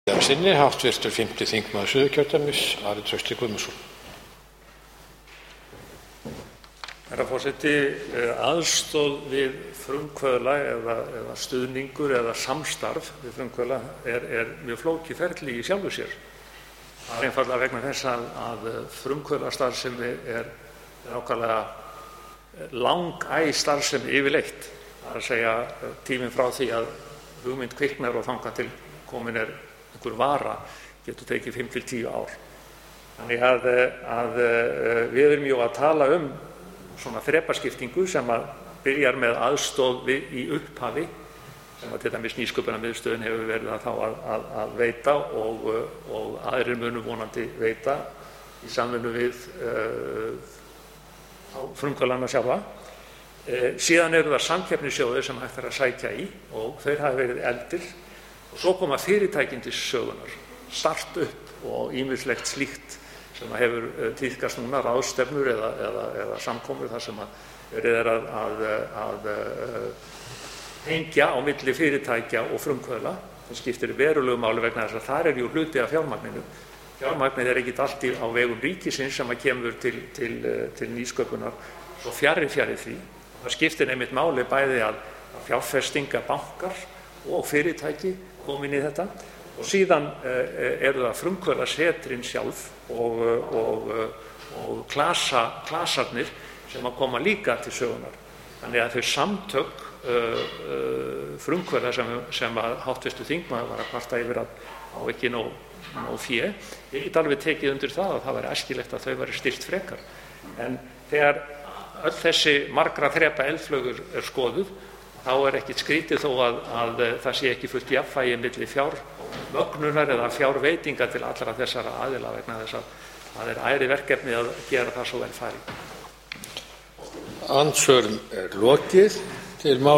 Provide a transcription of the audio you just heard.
Sinni, háttvirtur 5. þingmaður Suðurkjördæmis, Ari Trausti Guðmundsson. Herra forseti, aðstoð við frumkvöðla eða stuðningur eða samstarf við frumkvöðla er mjög flókið ferli í sjálfu sér. Það er einfaldlega vegna þess að frumkvöðlastarfsemi er ákaflega langæ starfsemi yfirleitt. Það er að segja tíminn frá því að hugmynd kviknar og þangað til komin er einhver vara getur tekið 5 til 10 ár. Þannig að við erum jú að tala svona þrepaskiptingu sem byrjar með aðstoð í upphafi sem til dæmis Nýsköpunarmiðstöðin hefur verið að veita og aðrir munu vonandi veita í samvinnu við frumkvöðlana sjálfa. Síðan eru það samkeppnissjóðir sem hægt að sækja í og þeir hafa verið efldir. Og svo koma fyrirtækin til sögunar, start-up og ýmislegt slíkt sem hefur tíðkast núna, ráðstefnur eða samkomur þar sem verið er að hengja á milli fyrirtækja og frumkvöðla. Það skiptir verulegu máli vegna þess að þar jú hluti af fjármagninu. Fjármagnið er ekkert allt á vegum ríkisins sem kemur til nýsköpunar, svo fjarri því. Það skiptir einmitt máli bæði að fjárfestinga bankar og fyrirtæki komin í þetta og síðan eru það frumkvöðlasetrin sjálf og klasarnir sem koma líka til sögunar. Þannig að þau samtök frumkvöðla sem háttvirtur þingmaður var að kvarta yfir að á ekki nóg fé. Ég get alveg tekið undir það að það væri æskilegt að þau væri styrkt frekar. En þegar öll þessi margra þrepa eldflögur skoðuð þá ekkert skrítið þó að það sé ekki fullt jafnvægi milli fjármögnunar eða fjárveitinga til allra þessara aðila vegna þess að það æri verkefni að gera það svo vel farið. Andsvörum lokið. Til